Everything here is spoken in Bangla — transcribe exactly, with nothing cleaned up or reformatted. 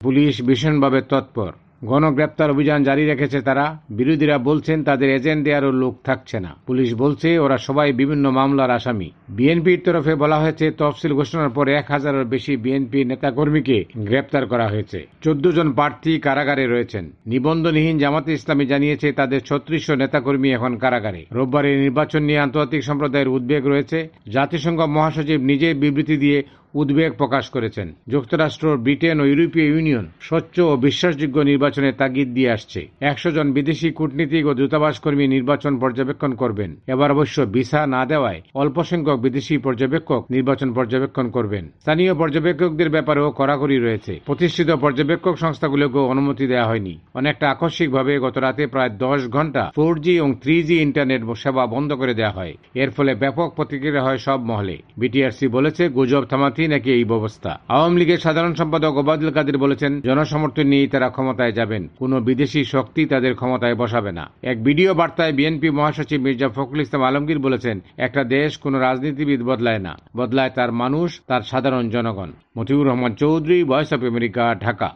পুলিশ ভীষণভাবে তৎপর, গণগ্রেপ্তার অভিযান জারি রেখেছে তারা। বিরোধীরা বলছেন তাদের এজেন্ট দেওয়ারও লোক থাকছে না। পুলিশ বলছে ওরা সবাই বিভিন্ন মামলার আসামি। বিএনপির তরফে বলা হয়েছে তফসিল ঘোষণার পর এক হাজারের বেশি বিএনপি নেতাকর্মীকে গ্রেপ্তার করা হয়েছে। চোদ্দ জন প্রার্থী কারাগারে রয়েছেন। নিবন্ধনহীন জামাতে ইসলামী জানিয়েছে তাদের ছত্রিশশো নেতাকর্মী এখন কারাগারে। রোববারের নির্বাচন নিয়ে আন্তর্জাতিক সম্প্রদায়ের উদ্বেগ রয়েছে। জাতিসংঘ মহাসচিব নিজে বিবৃতি দিয়ে উদ্বেগ প্রকাশ করেছেন। যুক্তরাষ্ট্র, ব্রিটেন ও ইউরোপীয় ইউনিয়ন স্বচ্ছ ও বিশ্বাসযোগ্য নির্বাচনের তাগিদ দিয়ে আসছে। একশো জন বিদেশি কূটনীতিক ও দূতাবাস কর্মী নির্বাচন পর্যবেক্ষণ করবেন। এবার অবশ্য ভিসা না দেওয়ায় অল্প সংখ্যক বিদেশি পর্যবেক্ষক নির্বাচন পর্যবেক্ষণ করবেন। স্থানীয় পর্যবেক্ষকদের ব্যাপারেও কড়াকড়ি রয়েছে। প্রতিষ্ঠিত পর্যবেক্ষক সংস্থাগুলোকেও অনুমতি দেওয়া হয়নি। অনেকটা আকস্মিকভাবে গত রাতে প্রায় দশ ঘন্টা ফোর জি এবং থ্রি জি ইন্টারনেট সেবা বন্ধ করে দেওয়া হয়। এর ফলে ব্যাপক প্রতিক্রিয়া হয় সব মহলে। বিটিআরসি বলেছে গুজব থামাতে নাকি এই ব্যবস্থা। আওয়ামী লীগের সাধারণ সম্পাদক ওবায়দুল কাদের বলেছেন জনসমর্থন নিয়েই তারা ক্ষমতায় যাবেন, কোন বিদেশি শক্তি তাদের ক্ষমতায় বসাবে না। এক ভিডিও বার্তায় বিএনপি মহাসচিব মির্জা ফখরুল ইসলাম আলমগীর বলেছেন একটা দেশ কোন রাজনীতিবিদ বদলায় না, বদলায় তার মানুষ, তার সাধারণ জনগণ। Motiur Rahman Chowdhury, Voice of America, Dhaka.